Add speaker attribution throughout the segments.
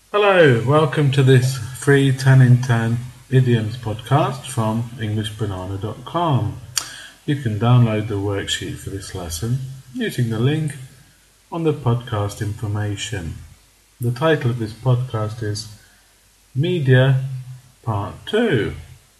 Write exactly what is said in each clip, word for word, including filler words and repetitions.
Speaker 1: Hello, welcome to this free ten in ten idioms podcast from english banana dot com. You can download the worksheet for this lesson using the link on the podcast information. The title of this podcast is Media Part two.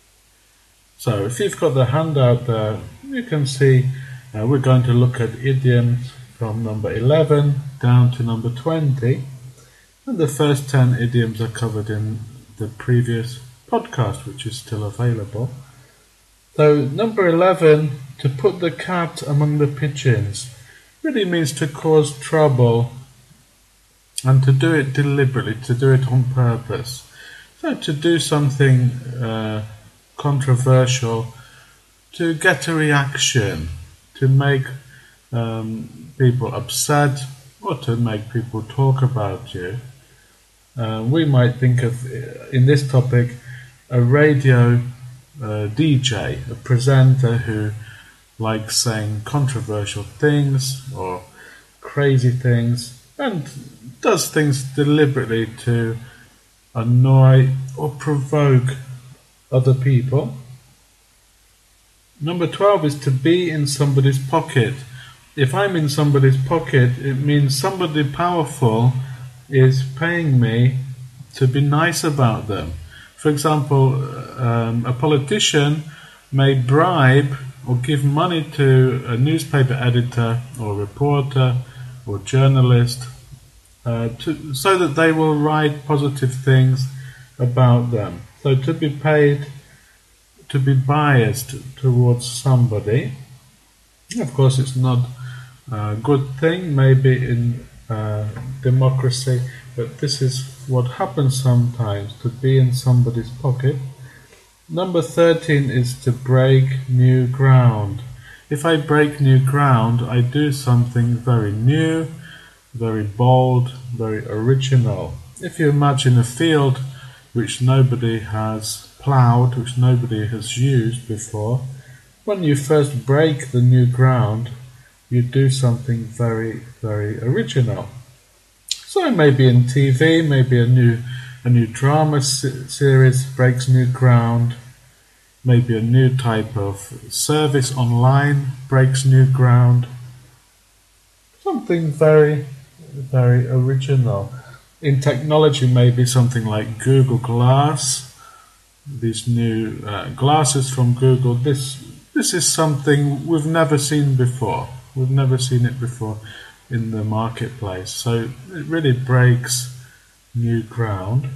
Speaker 1: So if you've got the handout there, you can see uh, we're going to look at idioms from number eleven down to number twenty. And the first ten idioms are covered in the previous podcast, which is still available. So number eleven, to put the cat among the pigeons, really means to cause trouble and to do it deliberately, to do it on purpose. So to do something uh, controversial, to get a reaction, to make um, people upset, or to make people talk about you. Uh, we might think of, in this topic, a radio uh, D J, a presenter who likes saying controversial things or crazy things and does things deliberately to annoy or provoke other people. Number twelve is to be in somebody's pocket. If I'm in somebody's pocket, it means somebody powerful is paying me to be nice about them. For example, um, a politician may bribe or give money to a newspaper editor or reporter or journalist uh, to, so that they will write positive things about them. So to be paid, to be biased towards somebody. Of course, it's not a good thing, maybe in Uh, democracy, but this is what happens sometimes, to be in somebody's pocket. Number thirteen is to break new ground. If I break new ground, I do something very new, very bold, very original. If you imagine a field which nobody has ploughed, which nobody has used before, when you first break the new ground, you do something very, very original. So maybe in T V, maybe a new a new drama series breaks new ground. Maybe a new type of service online breaks new ground. Something very, very original. In technology, maybe something like Google Glass. These new uh, glasses from Google. This this is something we've never seen before. We've never seen it before in the marketplace, so it really breaks new ground.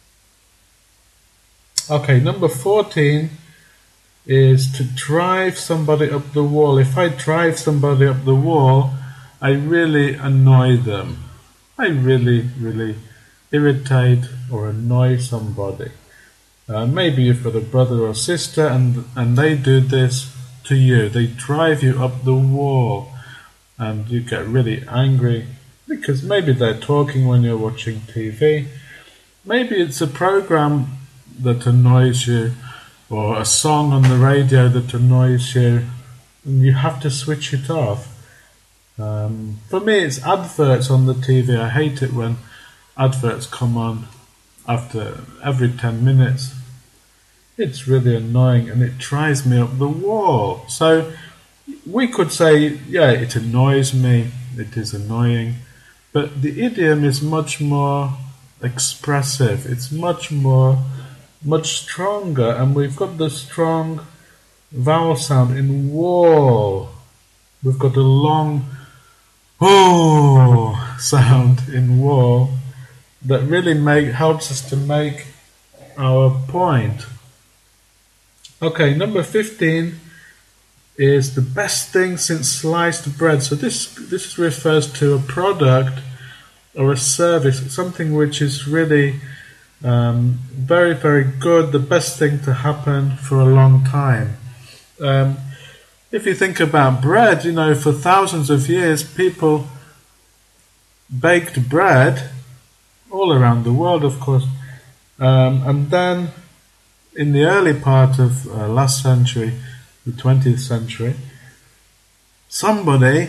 Speaker 1: Okay, number fourteen is to drive somebody up the wall. If I drive somebody up the wall, I really annoy them. I really, really irritate or annoy somebody. Uh, maybe you've got a brother or sister and, and they do this to you. They drive you up the wall and you get really angry because maybe they're talking when you're watching T V. Maybe it's a program that annoys you or a song on the radio that annoys you and you have to switch it off. Um, for me, it's adverts on the T V. I hate it when adverts come on after every ten minutes. It's really annoying and it drives me up the wall. So we could say, yeah, it annoys me, it is annoying, but the idiom is much more expressive, it's much more, much stronger, and we've got the strong vowel sound in wall. We've got a long oh sound in wall that really make, helps us to make our point. Okay, number fifteen is the best thing since sliced bread. So this this refers to a product or a service, something which is really um, very, very good, the best thing to happen for a long time. Um, if you think about bread, you know, for thousands of years, people baked bread all around the world, of course, um, and then in the early part of uh, last century, the twentieth century, somebody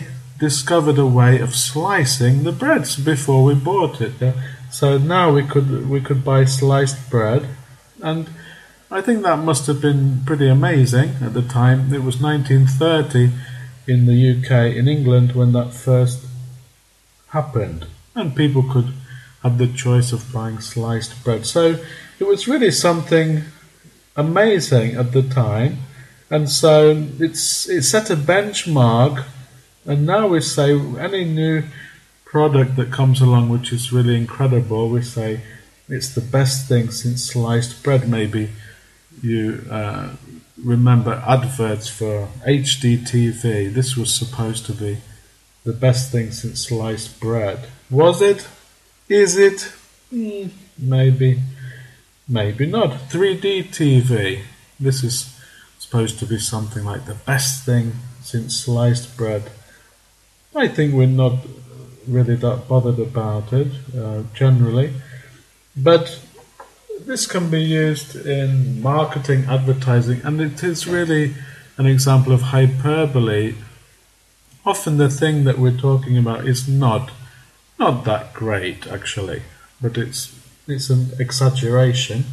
Speaker 1: discovered a way of slicing the breads before we bought it. Yeah? So now we could we could buy sliced bread, and I think that must have been pretty amazing at the time. It was nineteen thirty in the U K, in England, when that first happened, and people could have the choice of buying sliced bread. So it was really something amazing at the time, and so it's it set a benchmark. And now we say any new product that comes along which is really incredible, we say it's the best thing since sliced bread. Maybe you uh, remember adverts for H D T V. This was supposed to be the best thing since sliced bread. Was it? Is it? Mm, maybe. Maybe not. three D T V. This is supposed to be something like the best thing since sliced bread. I think we're not really that bothered about it, uh, generally. But this can be used in marketing, advertising, and it is really an example of hyperbole. Often the thing that we're talking about is not not that great, actually, but it's it's an exaggeration.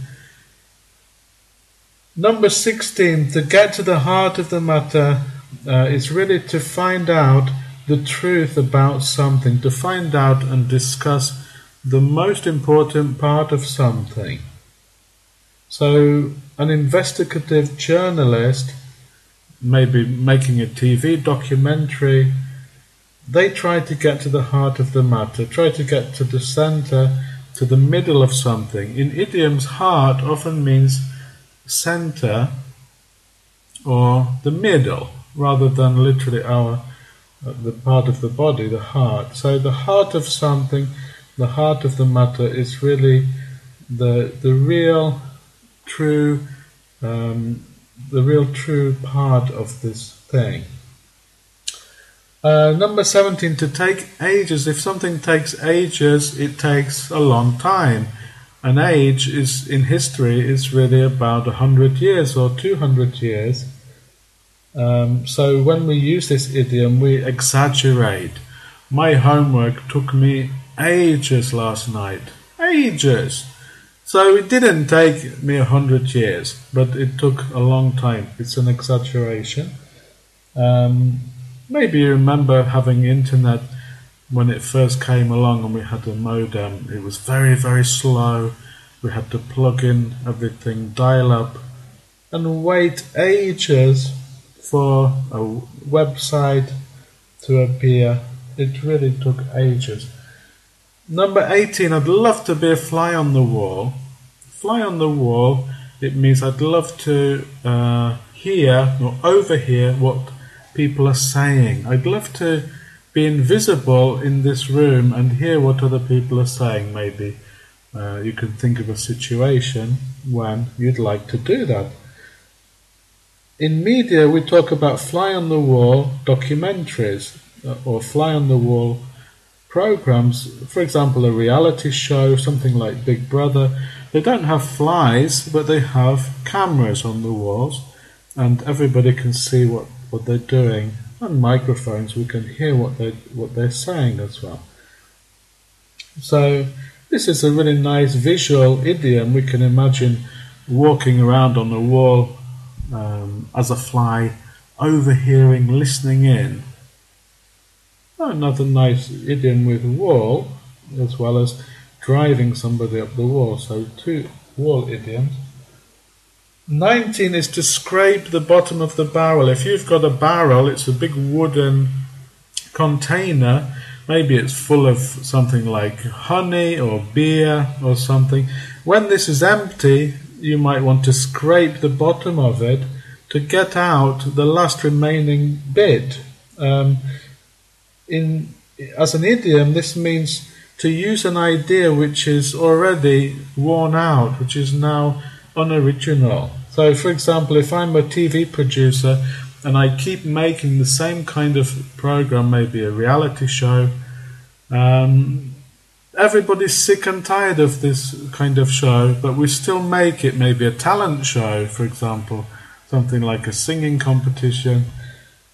Speaker 1: Number sixteen, to get to the heart of the matter, uh, is really to find out the truth about something, to find out and discuss the most important part of something. So an investigative journalist, maybe making a T V documentary, they try to get to the heart of the matter, try to get to the center, to the middle of something. In idioms, heart often means center or the middle, rather than literally our the part of the body, the heart. So the heart of something, the heart of the matter, is really the the real, true, um, the real true part of this thing. Uh, number seventeen, to take ages. If something takes ages, it takes a long time. An age is in history is really about a hundred years or two hundred years. Um, so when we use this idiom, we exaggerate. My homework took me ages last night. Ages! So it didn't take me a hundred years, but it took a long time. It's an exaggeration. Um, maybe you remember having internet when it first came along and we had a modem. It was very, very slow. We had to plug in everything, dial up, and wait ages for a website to appear. It really took ages. Number eighteen, I'd love to be a fly on the wall. Fly on the wall, it means I'd love to uh, hear or overhear what people are saying. I'd love to be invisible in this room and hear what other people are saying. Maybe uh, you can think of a situation when you'd like to do that. In media, we talk about fly-on-the-wall documentaries uh, or fly-on-the-wall programs. For example, a reality show, something like Big Brother. They don't have flies, but they have cameras on the walls, and everybody can see what, what they're doing. And microphones, we can hear what they what they're saying as well. So this is a really nice visual idiom. We can imagine walking around on the wall um, as a fly, overhearing, listening in. Another nice idiom with wall, as well as driving somebody up the wall. So two wall idioms. nineteen is to scrape the bottom of the barrel. If you've got a barrel, it's a big wooden container. Maybe it's full of something like honey or beer or something. When this is empty, you might want to scrape the bottom of it to get out the last remaining bit. Um, in as an idiom, this means to use an idea which is already worn out, which is now unoriginal. So, for example, if I'm a T V producer and I keep making the same kind of program, maybe a reality show, um, everybody's sick and tired of this kind of show, but we still make it maybe a talent show, for example, something like a singing competition.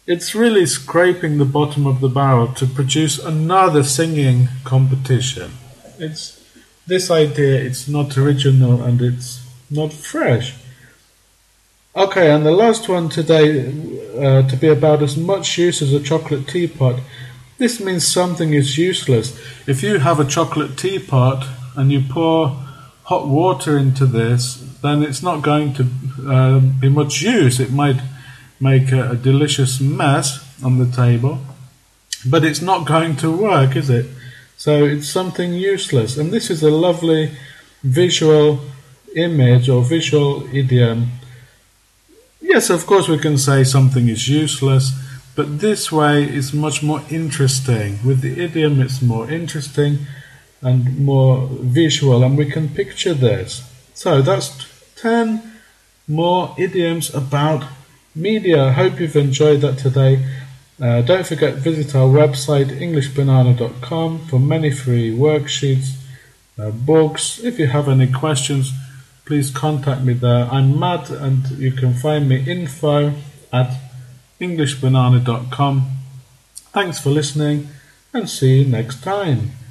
Speaker 1: It's really scraping the bottom of the barrel to produce another singing competition. It's this idea, it's not original and it's not fresh. Okay, and the last one today, uh, to be about as much use as a chocolate teapot. This means something is useless. If you have a chocolate teapot and you pour hot water into this, then it's not going to uh, be much use. It might make a, a delicious mess on the table, but it's not going to work, is it? So it's something useless. And this is a lovely visual image or visual idiom. Yes, of course we can say something is useless, but this way is much more interesting. With the idiom it's more interesting and more visual, and we can picture this. So that's ten more idioms about media. I hope you've enjoyed that today. Uh, don't forget, visit our website english banana dot com for many free worksheets, uh, books. If you have any questions, please contact me there. I'm Matt, and you can find me info at english banana dot com. Thanks for listening, and see you next time.